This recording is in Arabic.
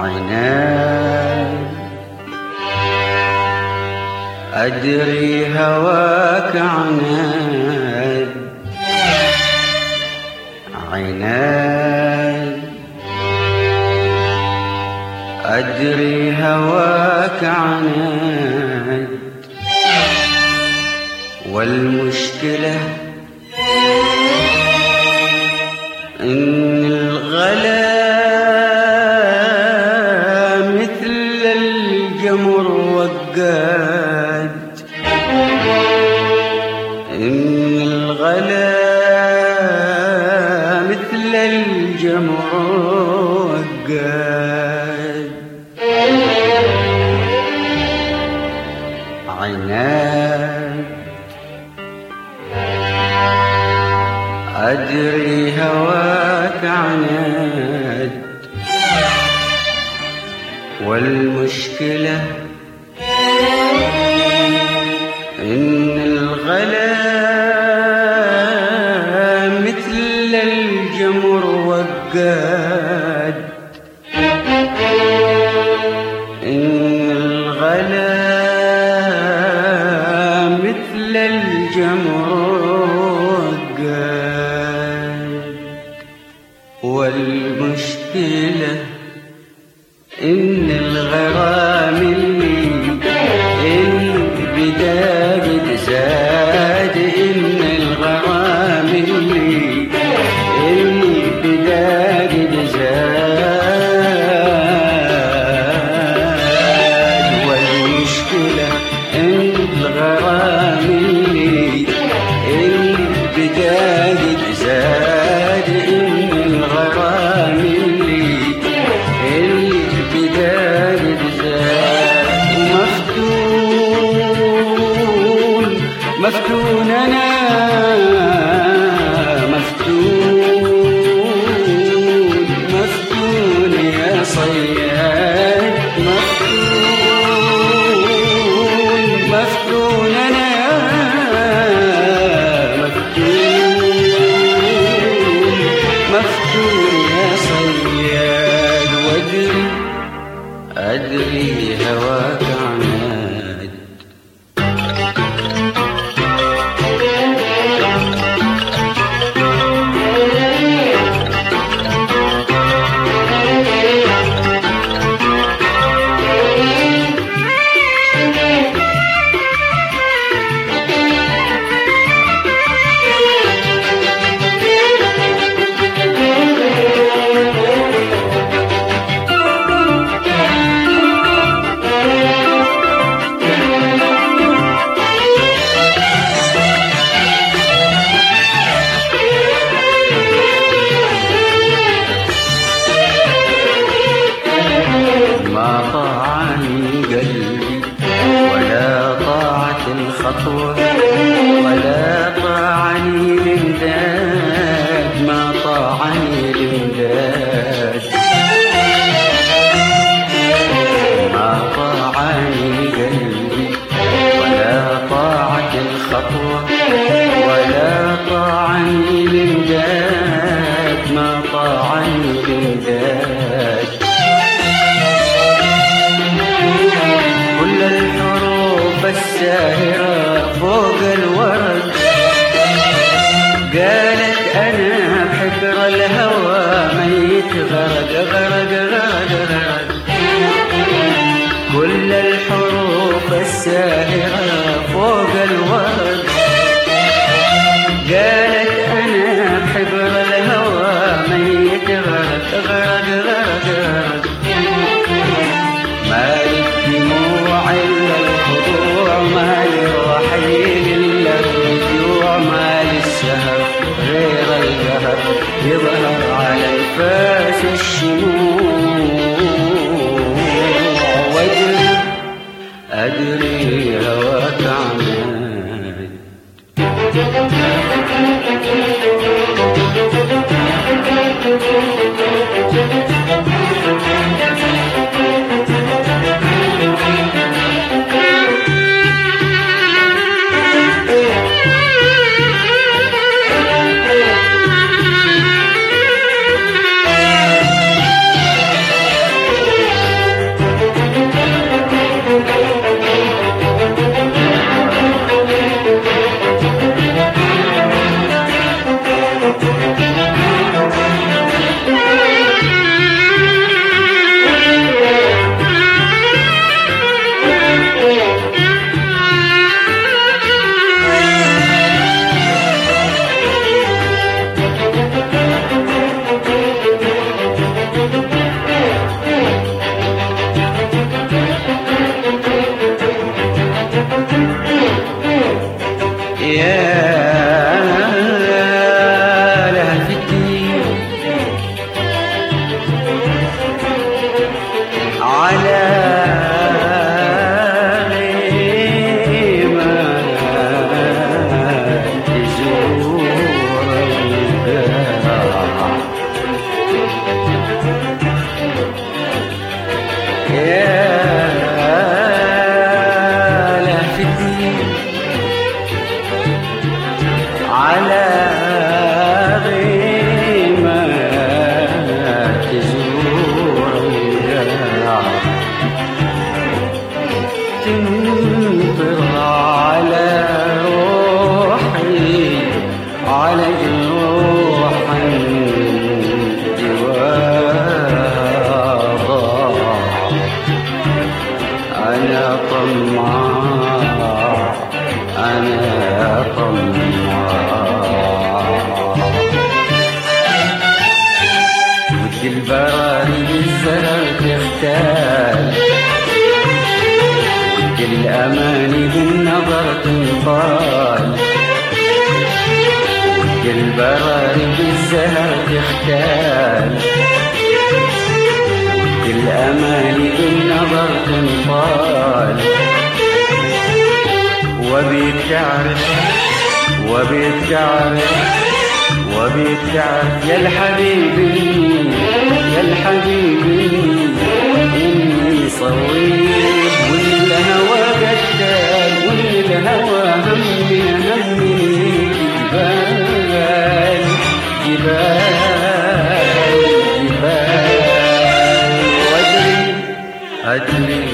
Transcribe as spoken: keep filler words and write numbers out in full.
عيناي أدري هواك عناد، عيناي أدري هواك عناد، والمشكلة إن الغلا مثل الجمر وقاد، إن الغلا مثل الجمر وقاد، عيناي أدري هواك عناد، والمشكلة إن الغلا مثل الجمر وقاد، إن الغلا مثل الجمر وقاد، والمشكلة إن الغرام اللي البداية زاد، إن الغرام اللي البداية زاد، والمشكلة إن الغرام اللي البداية زاد، إن الغرام اللي البداية زاد، ومفتون مفتون أنا مفتون مفتون يا صياد، مفتون مفتون أنا مفتون مفتون يا صياد، وأدري أدري هواك عناد. ما طاعني قلبي ولا طاعت الخطوة، ولا طاعني الامداد، ما طاعني الامداد، ما طاعني قلبي ولا طاعت الخطوة، ولا طاعني الامداد، ما طاعني الامداد، كل الحروف الساهرة فوق الورد قالت أنا بحجر الهوى ميت غرق غرق غرق غرق، كل الحروف الساهرة فوق الورد قالت أنا بحجر الهوى ميت غرق غرق غرق غرق، ما للدموع إلا الخضوع، ما للرحيل إلا الرجوع، ما للسهر غير القهر يظهر على الفاس الشموع، وأدري أدري هواك البراري بالزهر تختال، الأماني بالنظر تنطال، البراري بالزهر تختال، الأماني بالنظر تنطال. وبيك تعرف وبيك تعرف وبيك تعرف يا الحبيبي يا الحبيبي إني صويب، وإن الهوى قتال، وإن الهوى همي همي جبال جبال جبال. وأدري أدري